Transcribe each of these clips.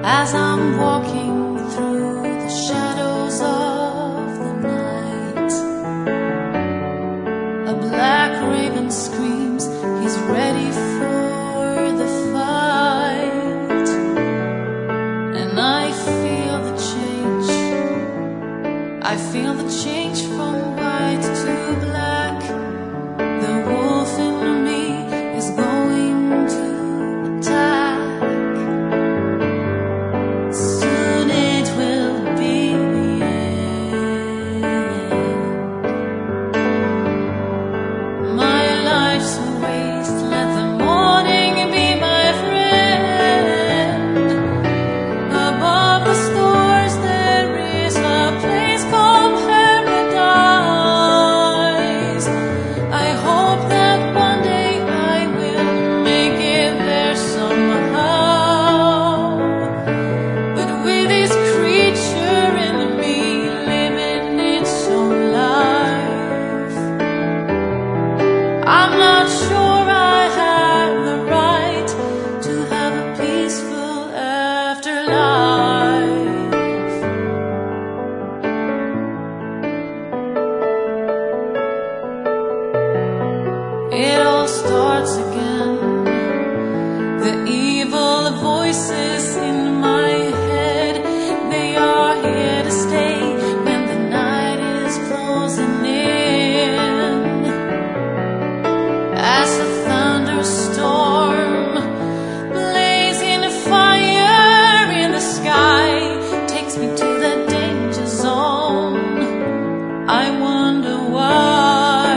as I'm walking through the shadows of the night. A black raven screams, he's ready for the fight. And I feel the change, I feel the change from white to black. The wolf in me is going to attack. Soon it will be the end. My life's a waste, let the morning be my friend. Above the stars there is a place called paradise. I hope that one day I will make it there somehow. But with this creature in me living its own life, I'm not sure I have the right to have a peaceful afterlife. It all starts again. The evil voices in my head, they are here to stay when the night is closing in. As a thunderstorm blazing a fire in the sky takes me to the danger zone, I wonder why.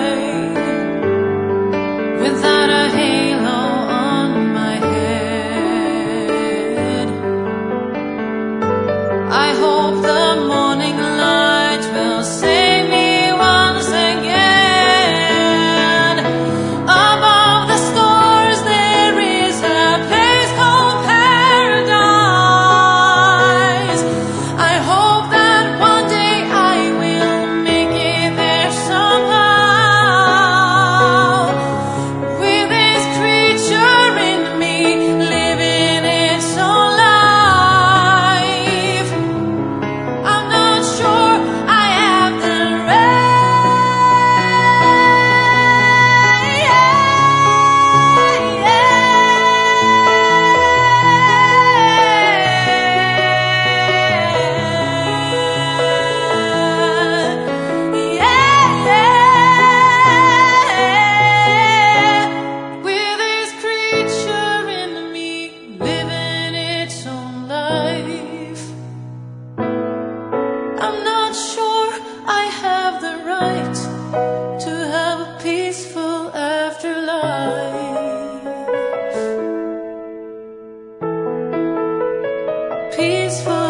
Without a halo on my head, I hope the morning light will save me once again. Above the stars there is a place called paradise. I hope that one day I will make it there somehow. With this creature in me living its own life, I'm not sure I have the with this creature in me living its own life, I'm not sure I have the right to have a peaceful afterlife. Peaceful